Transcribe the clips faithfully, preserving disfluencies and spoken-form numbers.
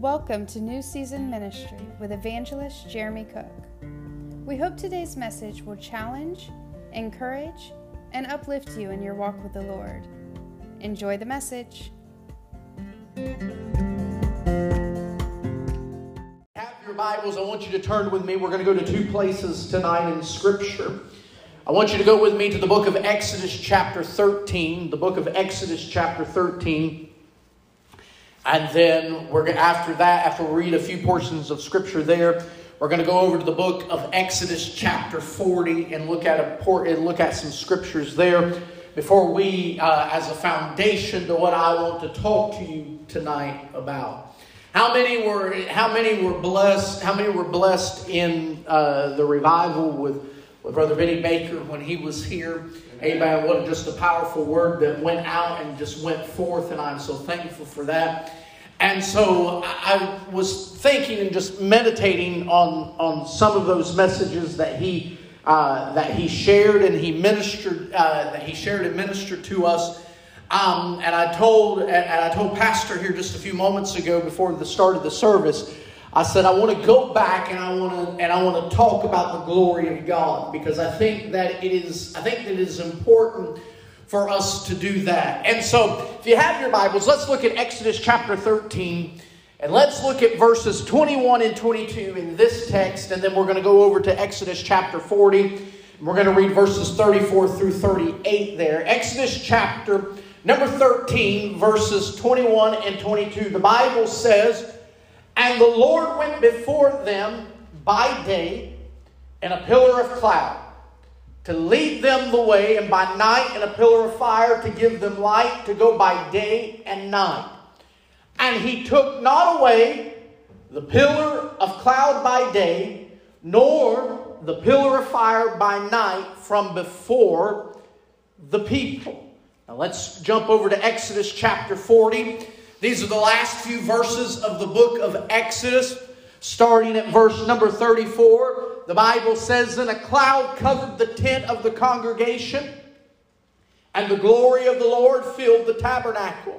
Welcome to New Season Ministry with Evangelist Jeremy Cook. We hope today's message will challenge, encourage, and uplift you in your walk with the Lord. Enjoy the message. Have your Bibles, I want you to turn with me. We're going to go to two places tonight in Scripture. I want you to go with me to the book of Exodus chapter thirteen. The book of Exodus chapter thirteen. And then we're going after that, after we read a few portions of Scripture there, we're going to go over to the book of Exodus chapter forty and look at a port and look at some Scriptures there before we, uh, as a foundation to what I want to talk to you tonight about. How many were how many were blessed? How many were blessed in uh, the revival with, with Brother Benny Baker when he was here? Amen. What just a powerful word that went out and just went forth, and I'm so thankful for that. And so I was thinking and just meditating on, on some of those messages that he uh, that he shared and he ministered uh, that he shared and ministered to us. Um, and I told and I told Pastor here just a few moments ago before the start of the service, I said I want to go back and I want to and I want to talk about the glory of God, because I think that it is I think that it is important for us to do that. And so, if you have your Bibles, let's look at Exodus chapter thirteen, and let's look at verses twenty-one and twenty-two in this text, and then we're going to go over to Exodus chapter forty, and we're going to read verses thirty-four through thirty-eight there. Exodus chapter number thirteen, verses twenty-one and twenty-two. The Bible says, "And the Lord went before them by day in a pillar of cloud, to lead them the way, and by night in a pillar of fire to give them light, to go by day and night. And he took not away the pillar of cloud by day, nor the pillar of fire by night from before the people." Now let's jump over to Exodus chapter forty. These are the last few verses of the book of Exodus. Starting at verse number thirty-four, the Bible says, "Then a cloud covered the tent of the congregation, and the glory of the Lord filled the tabernacle.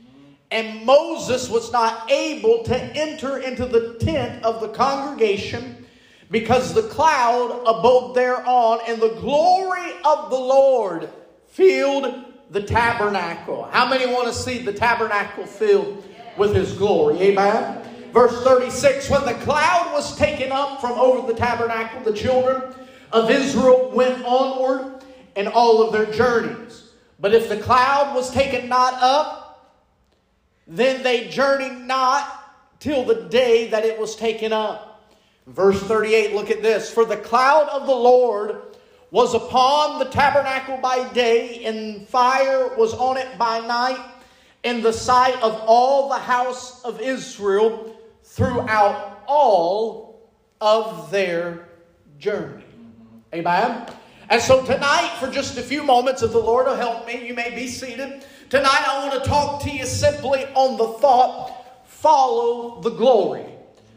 And Moses was not able to enter into the tent of the congregation, because the cloud abode thereon, and the glory of the Lord filled the tabernacle." How many want to see the tabernacle filled with His glory? Amen. Verse thirty-six, "When the cloud was taken up from over the tabernacle, the children of Israel went onward in all of their journeys. But if the cloud was taken not up, then they journeyed not till the day that it was taken up." Verse thirty-eight, look at this. "For the cloud of the Lord was upon the tabernacle by day, and fire was on it by night, in the sight of all the house of Israel, throughout all of their journey." Amen. And so tonight, for just a few moments, if the Lord will help me, you may be seated. Tonight I want to talk to you simply on the thought, follow the glory.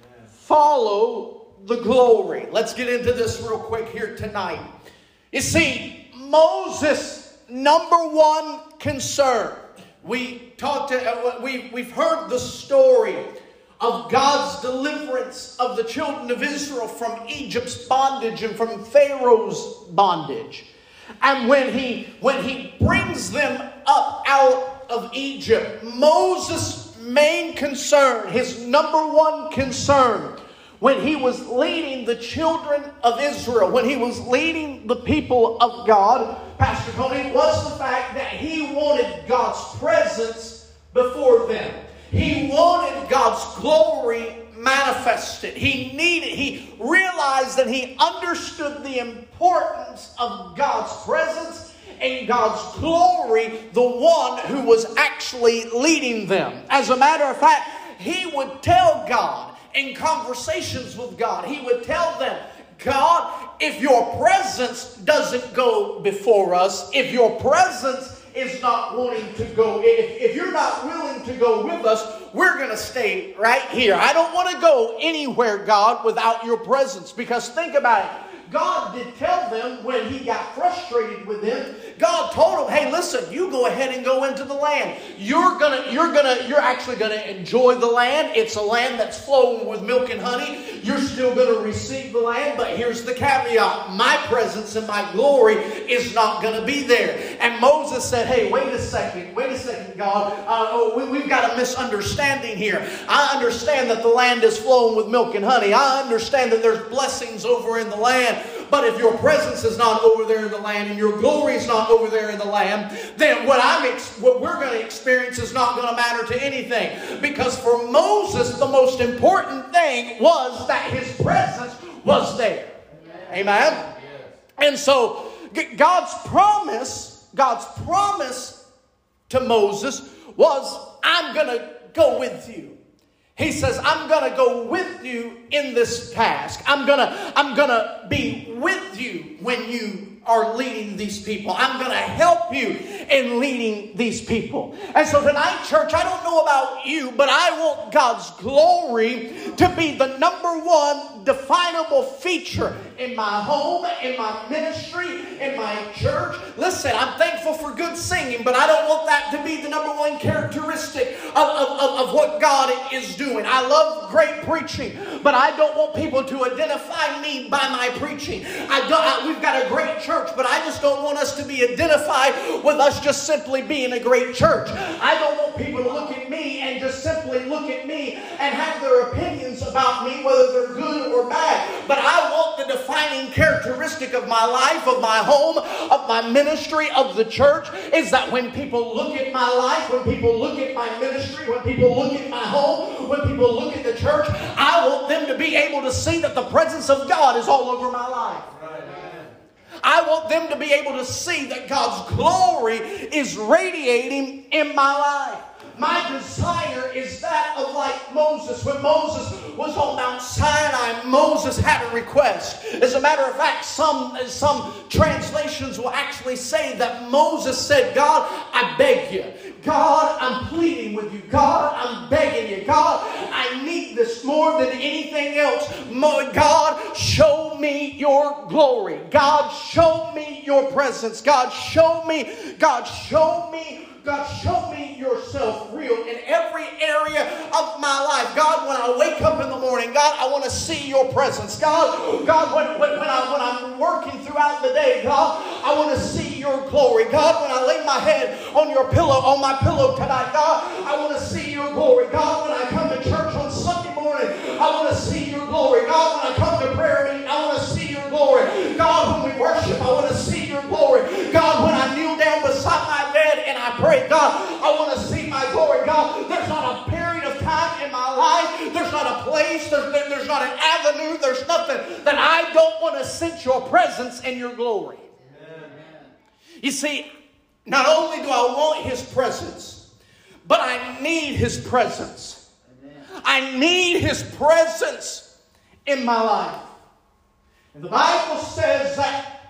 Follow the glory. Let's get into this real quick here tonight. You see, Moses' number one concern. We talked. To, we we've heard the story of God's deliverance of the children of Israel from Egypt's bondage and from Pharaoh's bondage. And when he when he brings them up out of Egypt, Moses' main concern, his number one concern, when he was leading the children of Israel, when he was leading the people of God, Pastor Tony, was the fact that he wanted God's presence before them. He wanted God's glory manifested. He needed, he realized that he understood the importance of God's presence and God's glory, the one who was actually leading them. As a matter of fact, he would tell God, in conversations with God, he would tell them, "God, if your presence doesn't go before us, if your presence is not wanting to go, if, if you're not willing to go with us, we're going to stay right here. I don't want to go anywhere, God, without your presence." Because think about it. God did tell them when he got frustrated with them, God told them, hey, listen, you go ahead and go into the land. You're gonna, you're gonna, you're actually gonna enjoy the land. It's a land that's flowing with milk and honey. You're still gonna receive the land, but here's the caveat. My presence and my glory is not gonna be there. And Moses said, hey, wait a second, wait a second, God. Uh, oh, we, we've got a misunderstanding here. I understand that the land is flowing with milk and honey. I understand that there's blessings over in the land. But if your presence is not over there in the land and your glory is not over there in the land, then what I'm ex- what we're going to experience is not going to matter to anything. Because for Moses, the most important thing was that his presence was there. Amen? Amen? And so God's promise, God's promise to Moses was, I'm going to go with you. He says, I'm going to go with you in this task. I'm going to I'm going to be with you when you are leading these people. I'm going to help you in leading these people. And so tonight, church, I don't know about you, but I want God's glory to be the number one definable feature in my home, in my ministry, in my church. Listen, I'm thankful for good singing, but I don't want that to be the number one characteristic of, of, of, of what God is doing. I love great preaching, but I don't want people to identify me by my preaching. I don't, I, we've got a great church, but I just don't want us to be identified with us just simply being a great church. I don't want people to look at me and just simply look at me and have their opinions about me, whether they're good or bad. But I want the defining characteristic of my life, of my home, of my ministry, of the church, is that when people look at my life, when people look at my ministry, when people look at my home, when people look at the church, I want them to be able to see that the presence of God is all over my life. I want them to be able to see that God's glory is radiating in my life. My desire is that of like Moses. When Moses was on Mount Sinai, Moses had a request. As a matter of fact, some, some translations will actually say that Moses said, God, I beg you. God, I'm pleading with you. God, I'm begging you. God, I need this more than anything else. God, show me your glory. God, show me your presence. God, show me. God, show me. God, show me yourself real in every area of my life. God, when I wake up in the morning, God, I want to see your presence. God, God, when, when, when, I, when I'm working throughout the day, God, I want to see your glory. God, when I lay my head on your pillow, on my pillow tonight, God, I want to see your glory. God, when I come to church on Sunday morning, I want to see your glory. God, when I come to prayer meeting, I want to see your glory. God, when we worship, I want to see your glory. God, when I kneel down beside my bed and I pray, God, I want to see my glory. God, there's not a period of time in my life, there's not a place, there's, there's not an avenue, there's nothing that I don't want to sense your presence and your glory. Amen. You see, not only do I want his presence, but I need his presence. Amen. I need his presence in my life. And the Bible says that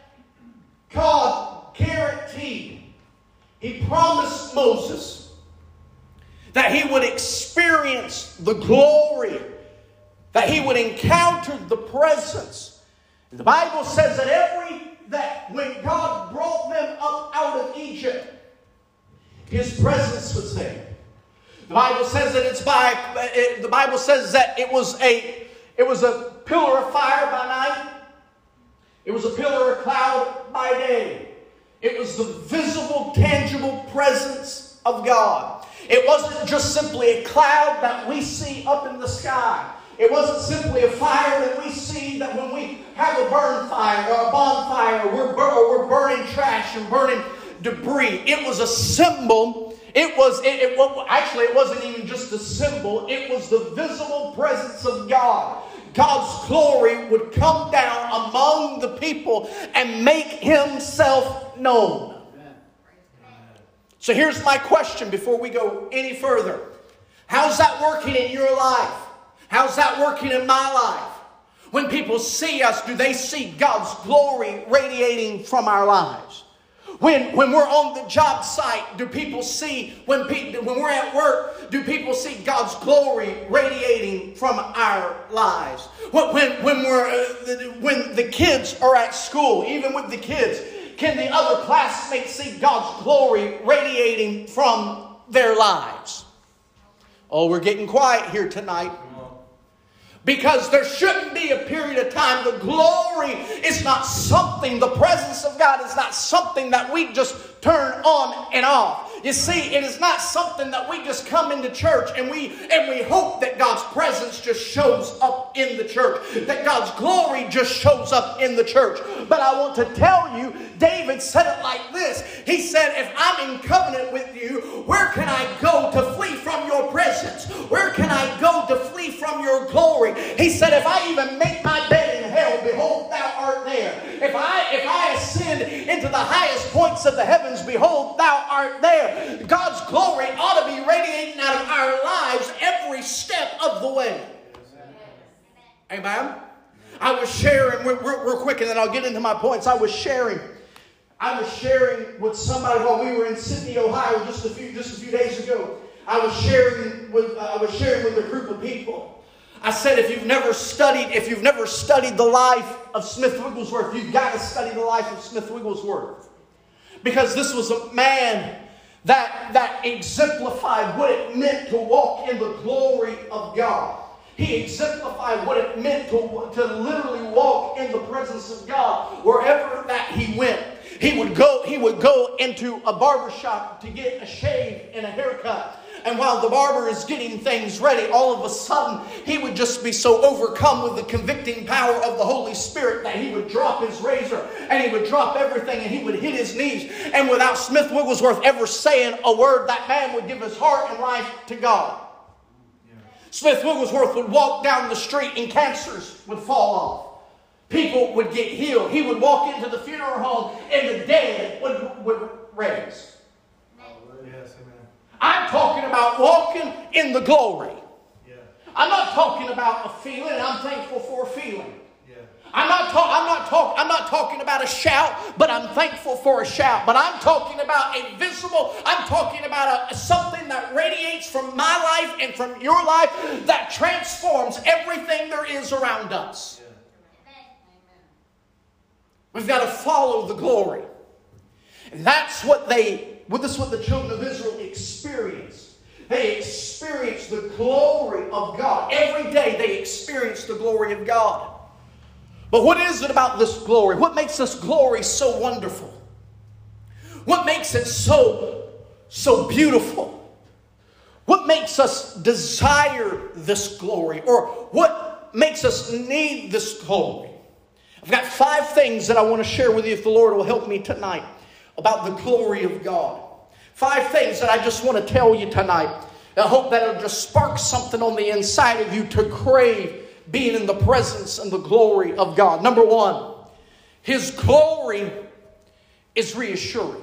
God guaranteed, he promised Moses that he would experience the glory, that he would encounter the presence. And the Bible says that every that when God brought them up out of Egypt, his presence was there. The Bible says that it's by it, the Bible says that it was a it was a pillar of fire by night. It was a pillar of cloud by day. It was the visible, tangible presence of God. It wasn't just simply a cloud that we see up in the sky. It wasn't simply a fire that we see that when we have a burn fire or a bonfire, we're, bur- or we're burning trash and burning debris. It was a symbol. It was, it, it, well, actually, it wasn't even just a symbol. It was the visible presence of God. God's glory would come down among the people and make himself known. So here's my question before we go any further. How's that working in your life? How's that working in my life? When people see us, do they see God's glory radiating from our lives? When, when we're on the job site, do people see, when, pe- when we're at work, do people see God's glory radiating from our lives? When, when, when, we're, uh, when the kids are at school, even with the kids, can the other classmates see God's glory radiating from their lives? Oh, we're getting quiet here tonight. Because there shouldn't be a period of time. The glory is not something, the presence of God is not something that we just turn on and off. You see, it is not something that we just come into church and we and we hope that God's presence just shows up in the church. That God's glory just shows up in the church. But I want to tell you, David said it like this. He said, if I'm in covenant with you, where can I go to flee from your presence? Where can I go to flee from your glory? He said, if I even make my bed in hell, behold, thou art there. If I, if I ascend into the highest points of the heavens, behold, thou art there. God's glory ought to be radiating out of our lives every step of the way. Amen? I was sharing, real, real quick, and then I'll get into my points. I was sharing, I was sharing with somebody while we were in Sydney, Ohio, just a few, just a few days ago. I was sharing with, I was sharing with a group of people. I said, if you've never studied, if you've never studied the life of Smith Wigglesworth, you've got to study the life of Smith Wigglesworth. Because this was a man that, that exemplified what it meant to walk in the glory of God. He exemplified what it meant to, to literally walk in the presence of God wherever that he went. He would go, he would go into a barber shop to get a shave and a haircut. And while the barber is getting things ready, all of a sudden, he would just be so overcome with the convicting power of the Holy Spirit that he would drop his razor and he would drop everything and he would hit his knees. And without Smith Wigglesworth ever saying a word, that man would give his heart and life to God. Yeah. Smith Wigglesworth would walk down the street and cancers would fall off. People would get healed. He would walk into the funeral home and the dead would, would raise. I'm talking about walking in the glory. Yeah. I'm not talking about a feeling. I'm thankful for a feeling. Yeah. I'm not talking. I'm not talking. I'm not talking about a shout, but I'm thankful for a shout. But I'm talking about a visible. I'm talking about a, something that radiates from my life and from your life that transforms everything there is around us. Yeah. We've got to follow the glory, and that's what they. Well, this is what the children of Israel experienced. They experienced the glory of God. Every day they experienced the glory of God. But what is it about this glory? What makes this glory so wonderful? What makes it so, so beautiful? What makes us desire this glory? Or what makes us need this glory? I've got five things that I want to share with you if the Lord will help me tonight. About the glory of God. Five things that I just want to tell you tonight. I hope that it'll just spark something on the inside of you to crave being in the presence and the glory of God. Number one, His glory is reassuring.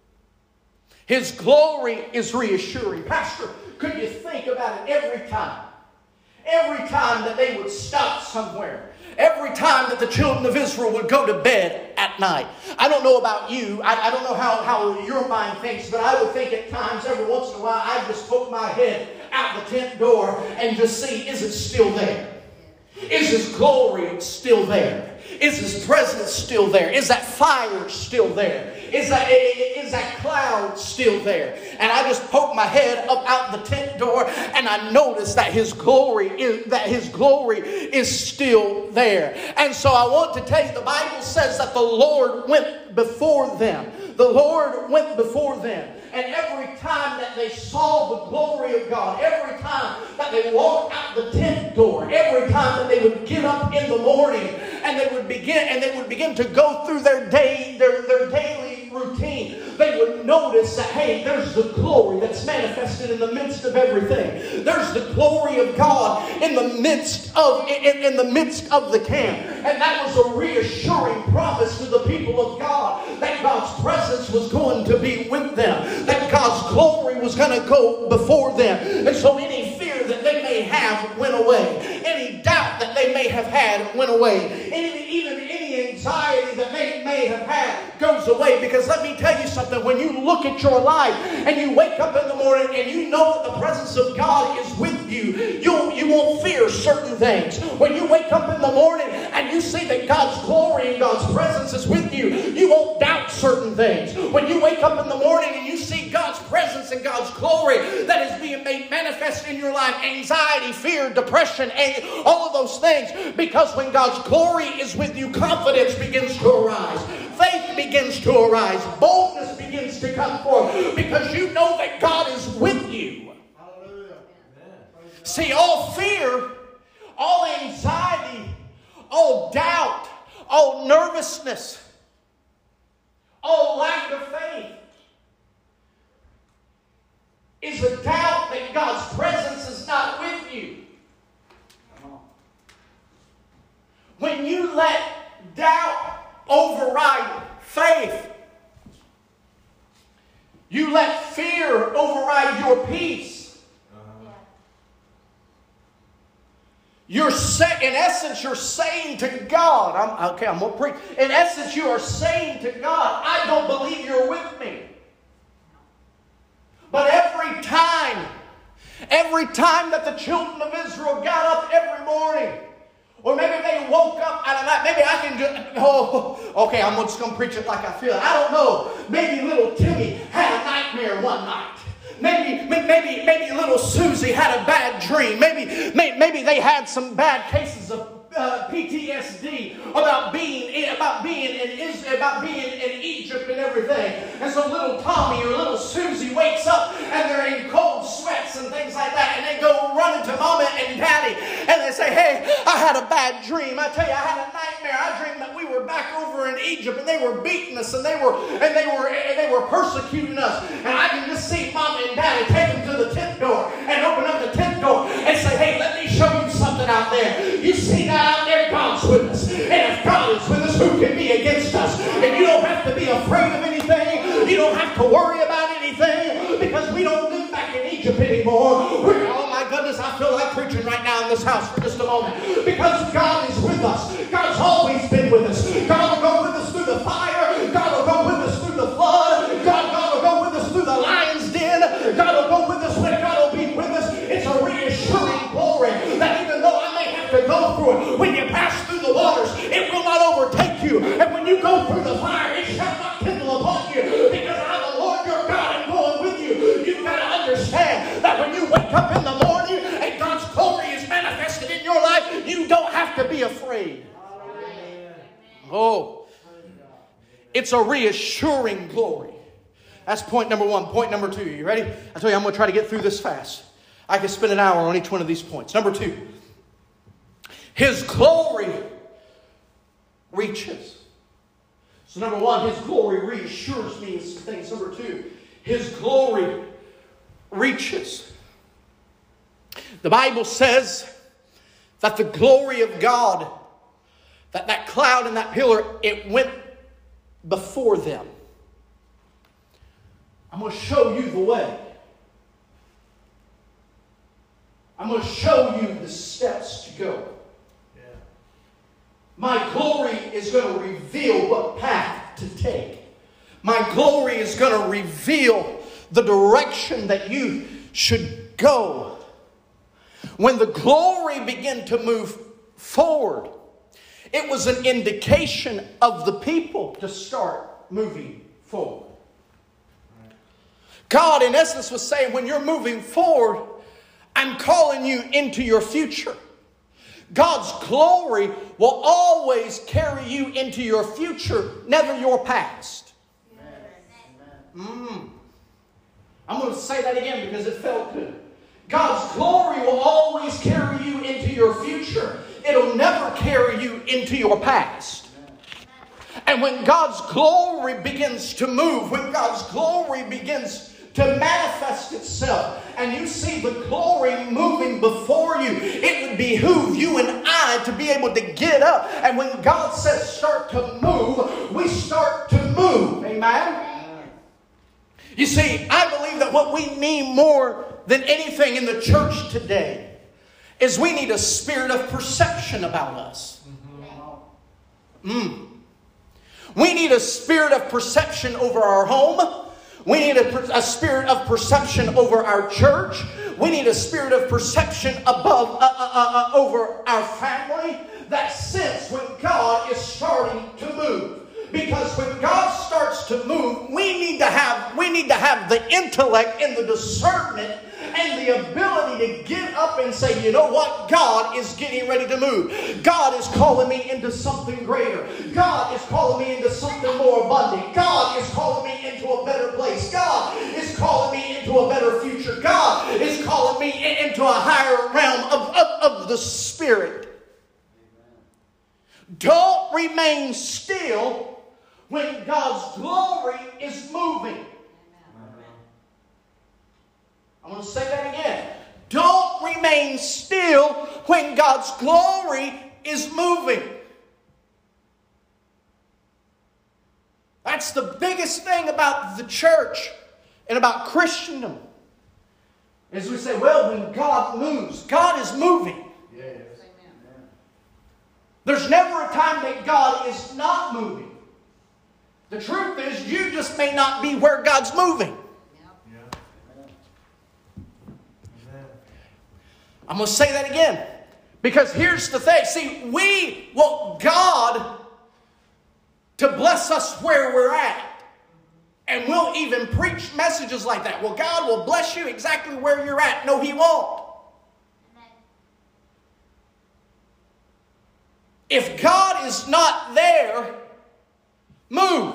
His glory is reassuring. Pastor, could you think about it every time? Every time that they would stop somewhere. Every time that the children of Israel would go to bed at night. I don't know about you. I, I don't know how, how your mind thinks, but I would think at times, every once in a while, I'd just poke my head out the tent door and just see, is it still there? Is His glory still there? Is His presence still there? Is that fire still there? Is that, is that cloud still there? And I just poke my head up out the tent door and I notice that His glory is, that His glory is still there. And so I want to tell you, the Bible says that the Lord went before them. The Lord went before them. And every time that they saw the glory of God, every time that they walked out the tent door, every time that they would get up in the morning and they would begin and they would begin to go through their day, their, their daily routine, they would notice that, hey, there's the glory that's manifested in the midst of everything. There's the glory of God in the midst of in, in the midst of the camp. And that was a reassuring promise to the people of God that God's presence was going to be with them, that God's glory was going to go before them. And so any fear that they may have went away. Any doubt that they may have had went away. Even, even any anxiety that may, may have had goes away. Because let me tell you something. When you look at your life and you wake up in the morning and you know that the presence of God is with you, you, you won't fear certain things. When you wake up in the morning and you see that God's glory and God's presence is with you, you won't doubt certain things. When you wake up in the morning and you see God's presence and God's glory that is being made manifest in your life, anxiety, fear, depression, and all of those things, because when God's glory is with you, confidence begins to arise. Faith begins to arise. Boldness begins to come forth because you know that God is with you. Hallelujah. See, all fear, all anxiety, all doubt, all nervousness, all lack of faith is a doubt that God's presence is not with you. When you let doubt override faith, you let fear override your peace. Uh-huh. You're say, in essence, you're saying to God, I'm, okay, I'm going to preach. In essence, you are saying to God, I don't believe you're with me. But every time, every time that the children of Israel got up every morning, or maybe they woke up out of night. Maybe I can just, oh, okay, I'm just going to preach it like I feel. I don't know. Maybe little Timmy had a nightmare one night. Maybe, maybe, maybe little Susie had a bad dream. Maybe, maybe they had some bad cases of Uh, P T S D about being about being in Israel, about being in Egypt and everything. And so little Tommy or little Susie wakes up and they're in cold sweats and things like that, and they go running to Mama and Daddy and they say, "Hey, I had a bad dream. I tell you, I had a nightmare. I dreamed that we were back over in Egypt and they were beating us and they were and they were and they were persecuting us. And I can just see Mama and Daddy take them to the tent door and open up the tent door and say, "Hey, let me show you something out there. You see that out there? God's with us. And if God is with us, who can be against us?" And you don't have to be afraid of anything. You don't have to worry about anything, because we don't live back in Egypt anymore. We're, oh my goodness, I feel like preaching right now in this house for just a moment. Because God is with us. God's always been with us. God will go with us through the fire. God will go with us through the flood. God, God will go with us through the lion's den. God will go with us when God will be with us. It's a reassuring glory that even though I may have to go through it, when you pass through the waters, it will not overtake you. And when you go through the fire, it shall not kindle upon you, because I'm the Lord your God and going with you. You've got to understand that when you wake up in the morning and God's glory is manifested in your life, you don't have to be afraid. Oh, it's a reassuring glory. That's point number one. Point number two. You ready? I tell you, I'm going to try to get through this fast. I can spend an hour on each one of these points. Number two. His glory reaches. So number one, His glory reassures me of some things. Number two, His glory reaches. The Bible says that the glory of God, that that cloud and that pillar, it went before them. I'm going to show you the way. I'm going to show you the steps to go. My glory is going to reveal what path to take. My glory is going to reveal the direction that you should go. When the glory began to move forward, it was an indication of the people to start moving forward. God, in essence, was saying, when you're moving forward, I'm calling you into your future. God's glory will always carry you into your future, never your past. Mm. I'm going to say that again because it felt good. God's glory will always carry you into your future. It'll never carry you into your past. And when God's glory begins to move, when God's glory begins to manifest itself, and you see the glory moving before you, it would behoove you and I to be able to get up. And when God says start to move, we start to move. Amen? You see, I believe that what we need more than anything in the church today is we need a spirit of perception about us. Mm. We need a spirit of perception over our home. We need a, a spirit of perception over our church. We need a spirit of perception above, uh, uh, uh, over our family. That sense when God is starting to move. Because when God starts to move, we need to have, we need to have the intellect and the discernment and the ability to get up and say, you know what? God is getting ready to move. God is calling me into something greater. God is calling me into something more abundant. God is calling me into a better place. God is calling me into a better future. God is calling me into a higher realm of, of, of the Spirit. Don't remain still when God's glory is moving. I'm going to say that again. Don't remain still when God's glory is moving. That's the biggest thing about the church and about Christendom. Is we say, well, when God moves, God is moving. Yes. There's never a time that God is not moving. The truth is, you just may not be where God's moving. I'm going to say that again. Because here's the thing. See, we want God to bless us where we're at. And we'll even preach messages like that. Well, God will bless you exactly where you're at. No, He won't. If God is not there, move.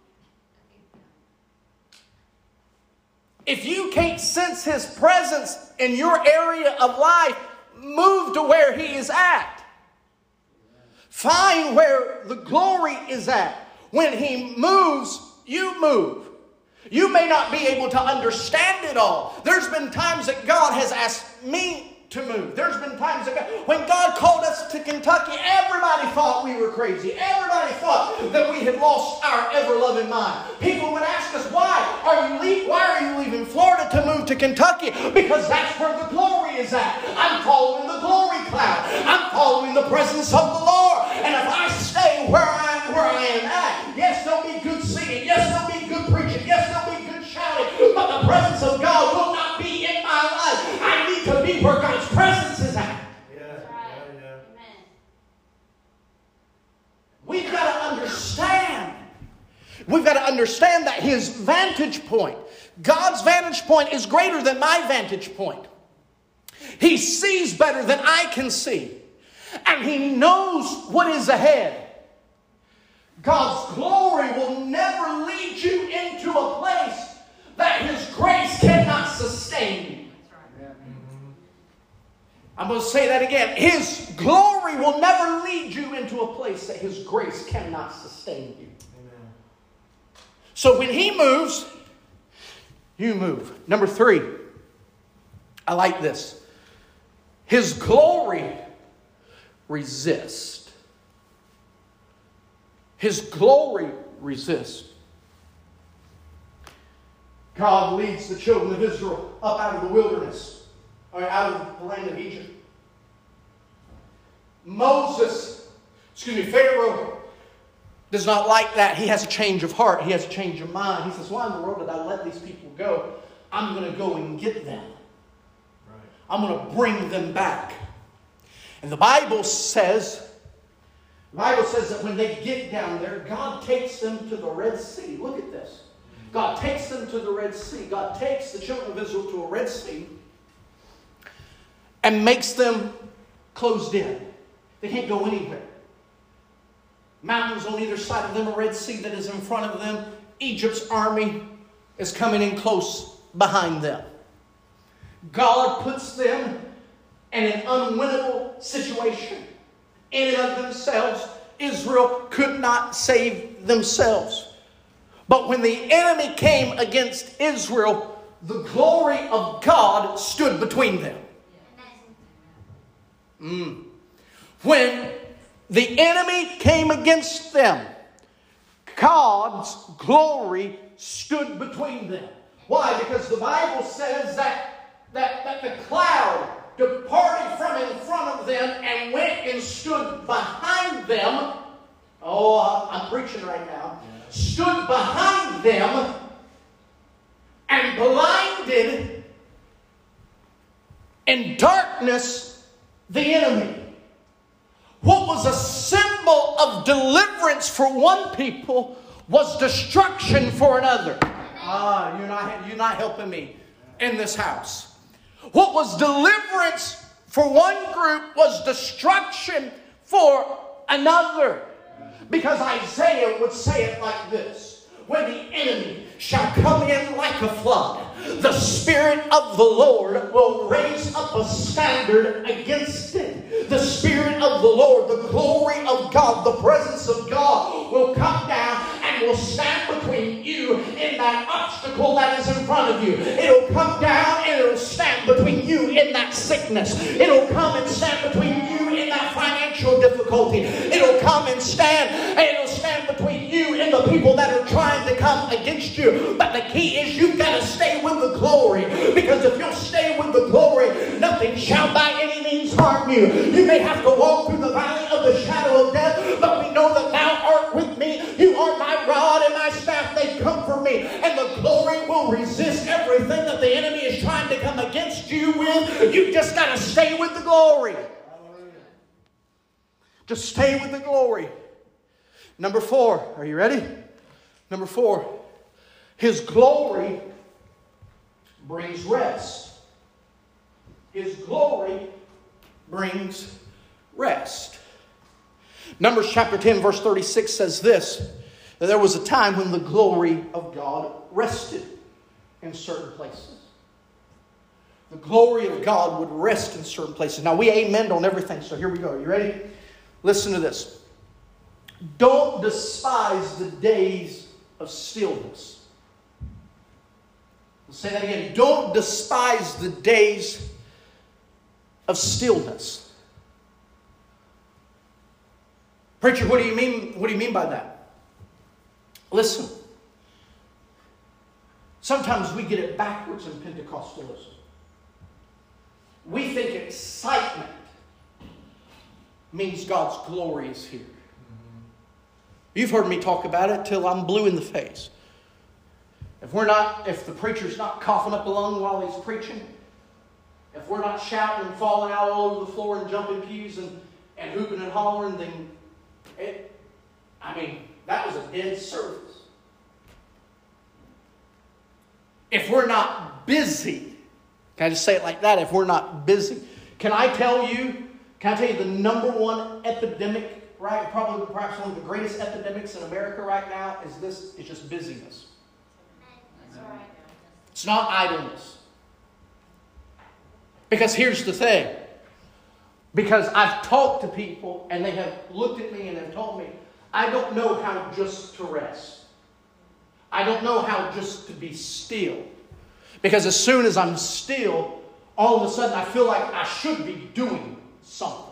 If you can't sense His presence in your area of life, move to where He is at. Find where the glory is at. When He moves, you move. You may not be able to understand it all. There's been times that God has asked me to move. There's been times that God, when God called us to Kentucky, everybody thought we were crazy. Everybody thought that we had lost our ever-loving mind. People would ask us, why are you leave, why are you leaving Florida to move to Kentucky? Because that's where the glory is at. I'm following the glory cloud. I'm following the presence of the Lord. And if I stay where I, where I am at, yes, there'll be good singing. Yes, there'll be good preaching. Yes, there'll be good shouting. But the presence of God will not be in my life. I need to be where God's presence is at. Yeah, yeah, yeah. We've got to understand. We've got to understand that His vantage point, God's vantage point, is greater than my vantage point. He sees better than I can see. And He knows what is ahead. God's glory will never lead you into a place that His grace cannot sustain you. I'm going to say that again. His glory will never lead you into a place that His grace cannot sustain you. Amen. So when He moves, you move. Number three, I like this. His glory resists. His glory resists. God leads the children of Israel up out of the wilderness. Or out of the land of Egypt. Moses, excuse me, Pharaoh does not like that. He has a change of heart. He has a change of mind. He says, why in the world did I let these people go? I'm going to go and get them. Right. I'm going to bring them back. And the Bible says, the Bible says that when they get down there, God takes them to the Red Sea. Look at this. God takes them to the Red Sea. God takes the children of Israel to a Red Sea and makes them closed in. They can't go anywhere. Mountains on either side of them, a Red Sea that is in front of them. Egypt's army is coming in close behind them. God puts them in an unwinnable situation. In and of themselves, Israel could not save themselves. But when the enemy came against Israel, the glory of God stood between them. Mm. When the enemy came against them, God's glory stood between them. Why? Because the Bible says that, that, that the cloud departed from in front of them and went and stood behind them. Oh, I'm preaching right now. Stood behind them and blinded in darkness the enemy. What was a symbol of deliverance for one people was destruction for another. Ah, you're not, you're not helping me in this house. What was deliverance for one group was destruction for another. Because Isaiah would say it like this: when the enemy shall come in like a flood, the Spirit of the Lord will raise up a standard against it. The Spirit of the Lord, the glory of God, the presence of God will come down and will stand between you and that obstacle that is in front of you. It'll come down and it'll stand between you in that sickness. It'll come and stand between you in that financial difficulty. It'll come and stand and it'll stand between you and the people that are trying to come against you. But the key is you've got to stay with the glory. Because if you'll stay with the glory, nothing shall by any means harm you. You may have to walk through the valley of the shadow of death, but we know that thou art with me. You are my rod and my staff, they comfort me. And the glory will resist everything that the enemy is trying to come against you with. You just got to stay with the glory. Just stay with the glory. Number four. Are you ready? Number four. His glory brings rest. His glory brings rest. Numbers chapter ten verse thirty-six says this: that there was a time when the glory of God rested in certain places. The glory of God would rest in certain places. Now we amened on everything, so here we go. Are you ready? Listen to this. Don't despise the days of stillness. I'll say that again. Don't despise the days of stillness. Preacher, what do you mean? What do you mean by that? Listen. Sometimes we get it backwards in Pentecostalism. We think excitement means God's glory is here. You've heard me talk about it till I'm blue in the face. If we're not, if the preacher's not coughing up a lung while he's preaching, if we're not shouting and falling out all over the floor and jumping pews and, and hooping and hollering, then it, I mean, that was a dead service. If we're not busy, can I just say it like that? If we're not busy, can I tell you, can I tell you the number one epidemic, right? Probably perhaps one of the greatest epidemics in America right now is this, it's just busyness. That's right. It's not idleness. Because here's the thing. Because I've talked to people and they have looked at me and have told me, I don't know how just to rest. I don't know how just to be still. Because as soon as I'm still, all of a sudden I feel like I should be doing something.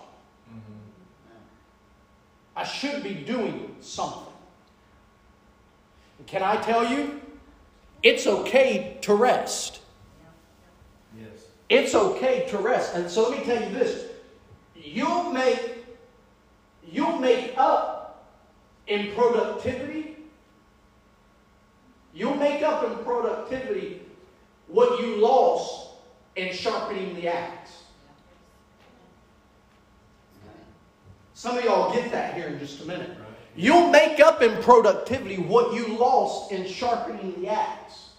I should be doing something. And can I tell you, it's okay to rest. Yes. It's okay to rest. And so let me tell you this. You'll make, you'll make up in productivity. You'll make up in productivity what you lost in sharpening the axe. Some of y'all get that here in just a minute. Right. You'll make up in productivity what you lost in sharpening the axe.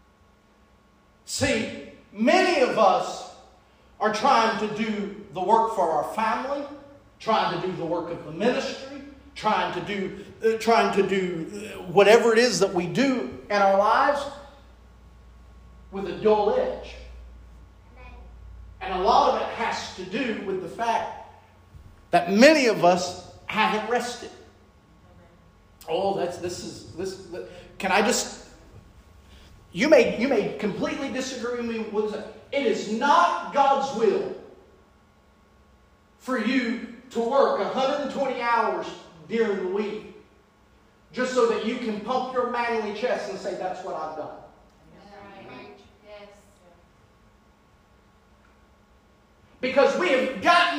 See, many of us are trying to do the work for our family, trying to do the work of the ministry, trying to do, uh, trying to do whatever it is that we do in our lives with a dull edge. And a lot of it has to do with the fact that many of us haven't rested. Oh, that's this is this. Can I just? You may you may completely disagree with me. What is that? It is not God's will for you to work one hundred twenty hours during the week just so that you can pump your manly chest and say, "That's what I've done."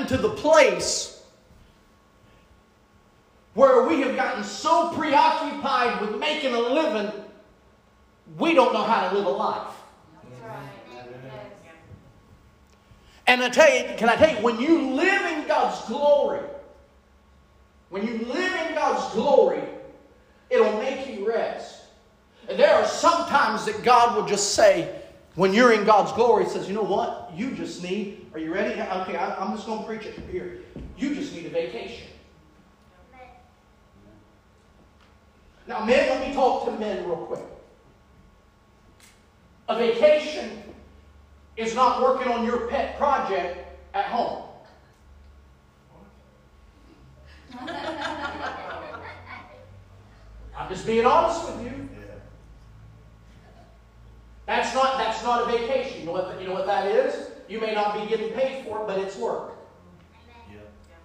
gotten to the place where we have gotten so preoccupied with making a living, we don't know how to live a life. That's right. Yes. And I tell you, can I tell you, when you live in God's glory, when you live in God's glory, it'll make you rest. And there are some times that God will just say, when you're in God's glory, He says, you know what? You just need, are you ready? Okay, I, I'm just going to preach it here. You just need a vacation. Now, men, let me talk to men real quick. A vacation is not working on your pet project at home. I'm just being honest with you. That's not, that's not a vacation. You know what, you know what that is? You may not be getting paid for it, but it's work. Yeah.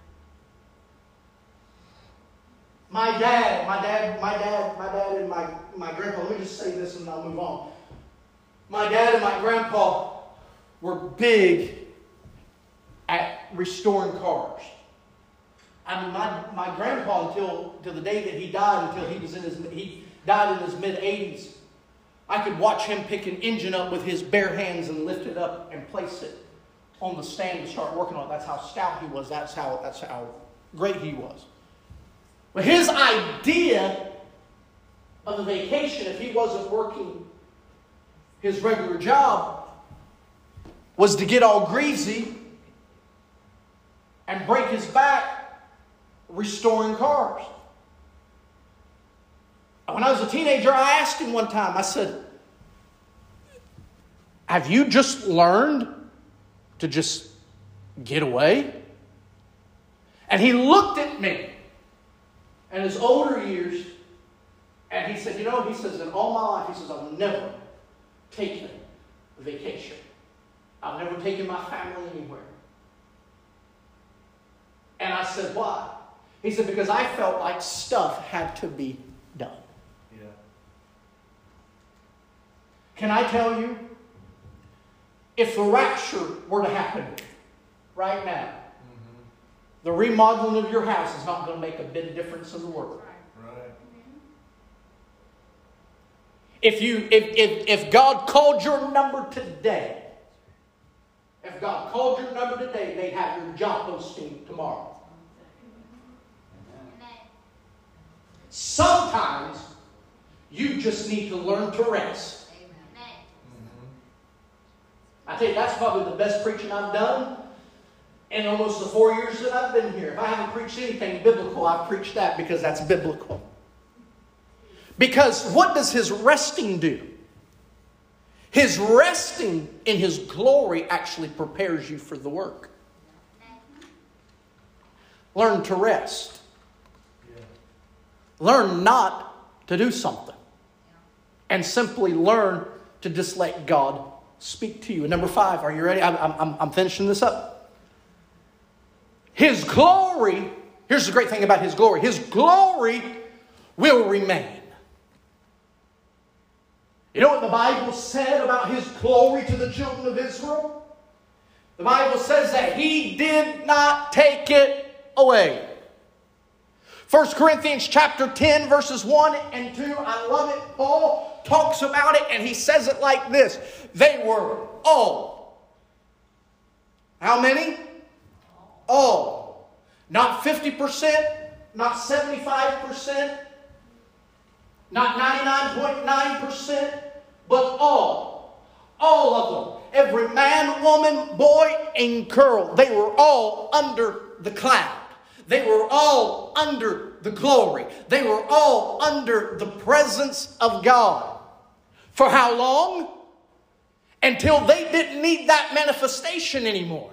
My dad, my dad, my dad, my dad and my, my grandpa, let me just say this and I'll move on. My dad and my grandpa were big at restoring cars. I mean, my, my grandpa, until, until the day that he died, until he was in his, he died in his mid-eighties, I could watch him pick an engine up with his bare hands and lift it up and place it on the stand and start working on it. That's how stout he was. That's how, that's how great he was. But his idea of a vacation, if he wasn't working his regular job, was to get all greasy and break his back restoring cars. When I was a teenager, I asked him one time, I said, have you just learned to just get away? And he looked at me in his older years, and he said, you know, he says, in all my life, he says, I've never taken a vacation. I've never taken my family anywhere. And I said, why? He said, because I felt like stuff had to be done. Yeah. Can I tell you, if the rapture were to happen right now, Mm-hmm. the remodeling of your house is not going to make a bit of difference in the world. Right. If you, if, if, if God called your number today, if God called your number today, they'd have your job posting tomorrow. Amen. Sometimes you just need to learn to rest. Amen. Mm-hmm. I tell you, that's probably the best preaching I've done in almost the four years that I've been here. If I haven't preached anything biblical, I've preached that because that's biblical. Because what does His resting do? His resting in His glory actually prepares you for the work. Learn to rest. Yeah. Learn not to do something. And simply learn to just let God speak to you. And number five, are you ready? I'm, I'm, I'm finishing this up. His glory, here's the great thing about His glory. His glory will remain. You know what the Bible said about His glory to the children of Israel? The Bible says that He did not take it away. First Corinthians chapter ten, verses one and two. I love it. Paul talks about it and he says it like this. They were all. How many? All. Not fifty percent, not seventy-five percent, not ninety-nine point nine percent, but all. All of them. Every man, woman, boy, and girl. They were all under the cloud. They were all under the glory. They were all under the presence of God. For how long? Until they didn't need that manifestation anymore.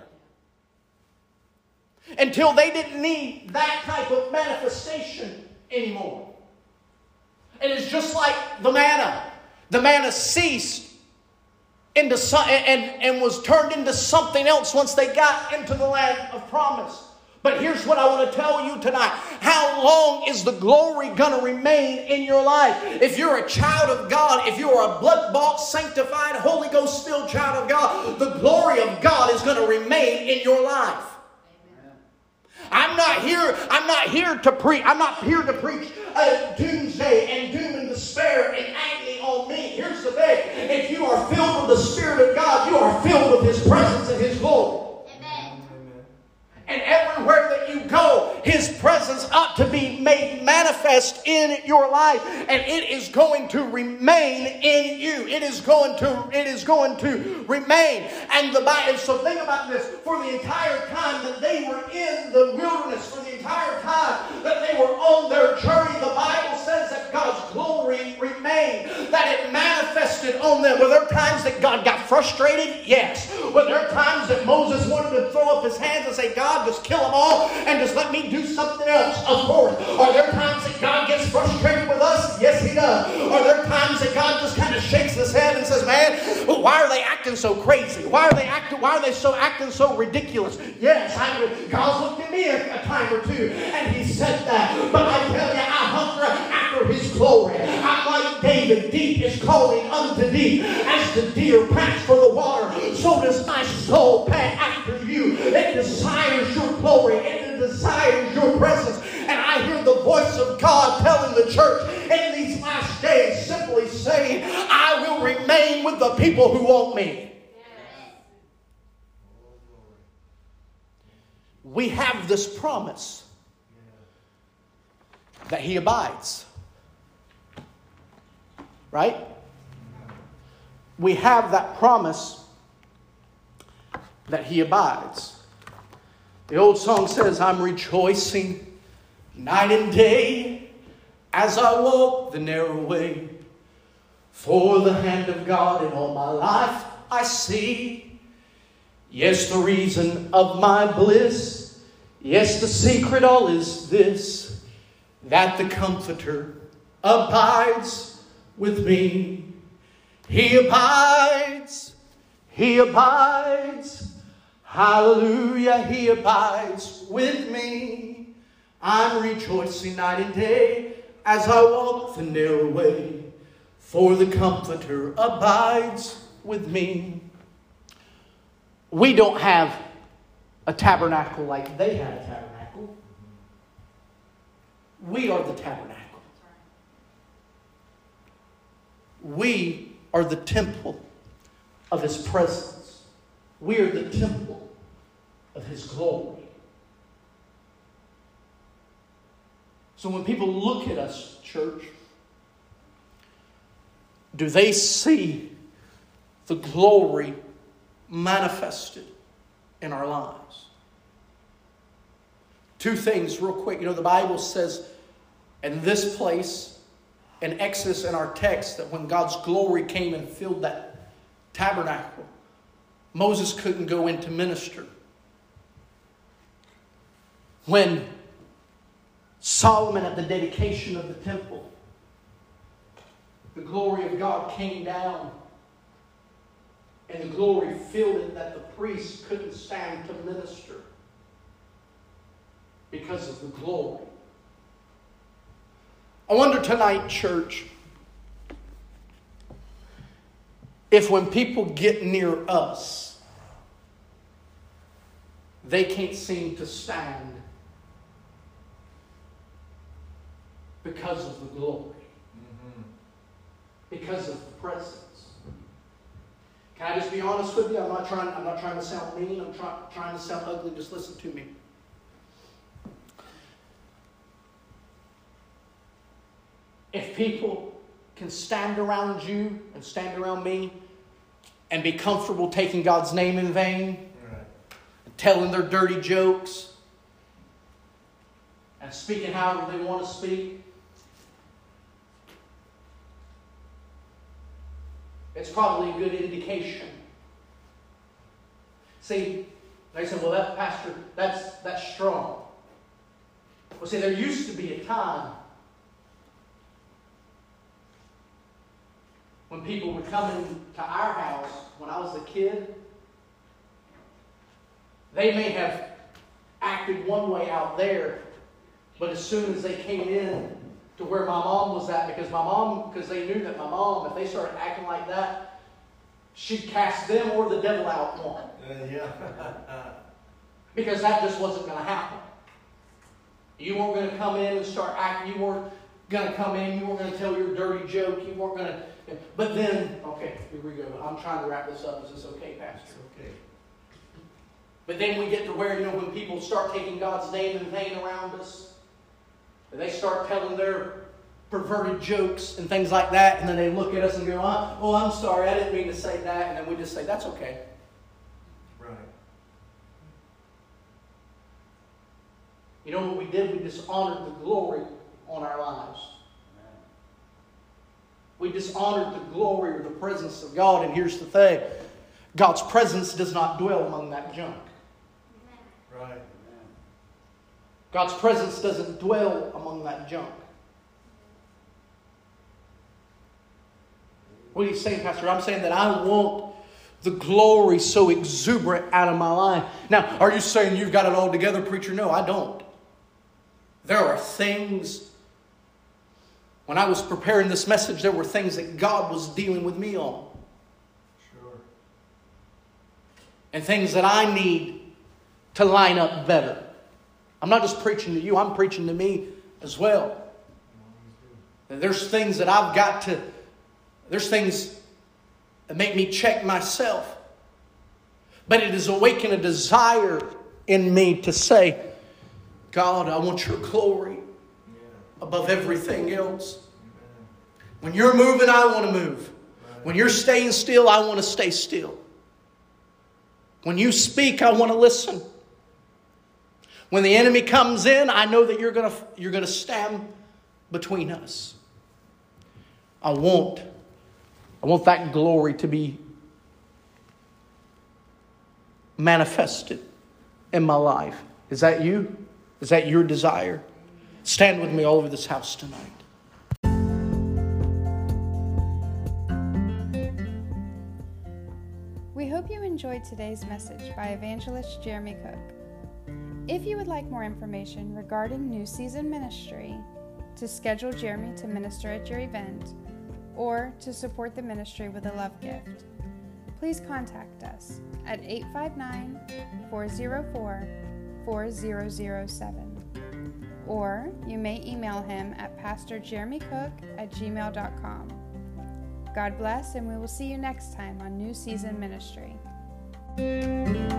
Until they didn't need that type of manifestation anymore. And it's just like the manna. The manna ceased into some, and, and was turned into something else once they got into the land of promise. But here's what I want to tell you tonight. How long is the glory going to remain in your life? If you're a child of God, if you're a blood-bought, sanctified, Holy Ghost-filled child of God, the glory of God is going to remain in your life. I'm not here, I'm not here to preach, I'm not here to preach uh, doomsday and doom and despair and agony on me. Here's the thing. If you are filled with the Spirit of God, you are filled with His presence and His glory. And everywhere that you go, His presence ought to be made manifest in your life. And it is going to remain in you. It is going to, it is going to remain. And the Bible, so think about this. For the entire time that they were in the wilderness, for the entire time that they were on their journey, the Bible says that God's glory remained. That it manifested on them. Were there times that God got frustrated? Yes. Were there times that Moses wanted to throw up his hands and say, God, just kill them all and just let me do something else? Of course. Are there times that God gets frustrated with us? Yes, He does. Are there times that God just kind of shakes His head and says, man, well, why are they acting so crazy? Why are they acting, why are they so acting so ridiculous? Yes, I, God's looked at me a, a time or two and He said that. But I tell you, I hunger after His glory. I'm like David, deep is calling unto deep. As the deer pants for the water, so does my soul pant after you. It desires your glory, and it desires your presence. And I hear the voice of God telling the church in these last days, simply saying, I will remain with the people who want me. We have this promise that He abides. Right? We have that promise that He abides. The old song says, I'm rejoicing night and day as I walk the narrow way. For the hand of God in all my life I see. Yes, the reason of my bliss. Yes, the secret all is this, that the Comforter abides with me. He abides. He abides. Hallelujah, He abides with me. I'm rejoicing night and day as I walk the narrow way. For the Comforter abides with me. We don't have a tabernacle like they had a tabernacle. We are the tabernacle. We are the temple of His presence. We are the temple of His glory. So when people look at us, church, do they see the glory manifested in our lives? Two things real quick. You know, the Bible says in this place, in Exodus, in our text, that when God's glory came and filled that tabernacle, Moses couldn't go in to minister. When Solomon, at the dedication of the temple, the glory of God came down and the glory filled it, that the priests couldn't stand to minister because of the glory. I wonder tonight, church, if when people get near us, they can't seem to stand because of the glory. Mm-hmm. Because of the presence. Can I just be honest with you? I'm not trying, I'm not trying to sound mean. I'm try, trying to sound ugly. Just listen to me. If people can stand around you and stand around me and be comfortable taking God's name in vain, right, and telling their dirty jokes and speaking however they want to speak, it's probably a good indication. See, they say, well, that pastor, that's that's strong. Well, see, there used to be a time when people would come into our house when I was a kid. They may have acted one way out there, but as soon as they came in to where my mom was at, because my mom, because they knew that my mom, if they started acting like that, she'd cast them or the devil out one. Uh, yeah. Because that just wasn't going to happen. You weren't going to come in and start acting. You weren't going to come in. You weren't going to tell your dirty joke. You weren't going to... But then, okay, here we go. I'm trying to wrap this up. Is this okay, Pastor? It's okay. But then we get to where, you know, when people start taking God's name in vain around us, and they start telling their perverted jokes and things like that, and then they look at us and go, oh, oh, I'm sorry, I didn't mean to say that. And then we just say, that's okay. Right. You know what we did? We dishonored the glory on our lives. We dishonored the glory or the presence of God. And here's the thing. God's presence does not dwell among that junk. Right. God's presence doesn't dwell among that junk. What are you saying, Pastor? I'm saying that I want the glory so exuberant out of my life. Now, are you saying you've got it all together, preacher? No, I don't. There are things, when I was preparing this message, there were things that God was dealing with me on. Sure. And things that I need to line up better. I'm not just preaching to you, I'm preaching to me as well. There's things that I've got to, there's things that make me check myself. But it has awakened a desire in me to say, God, I want your glory above everything else. When you're moving, I want to move. When you're staying still, I want to stay still. When you speak, I want to listen. When the enemy comes in, I know that you're going to, you're going to stand between us. I want, I want that glory to be manifested in my life. Is that you? Is that your desire? Stand with me all over this house tonight. We hope you enjoyed today's message by Evangelist Jeremy Cook. If you would like more information regarding New Season Ministry, to schedule Jeremy to minister at your event, or to support the ministry with a love gift, please contact us at eight five nine, four zero four, four zero zero seven. Or you may email him at pastor jeremy cook at gmail dot com. God bless, and we will see you next time on New Season Ministry.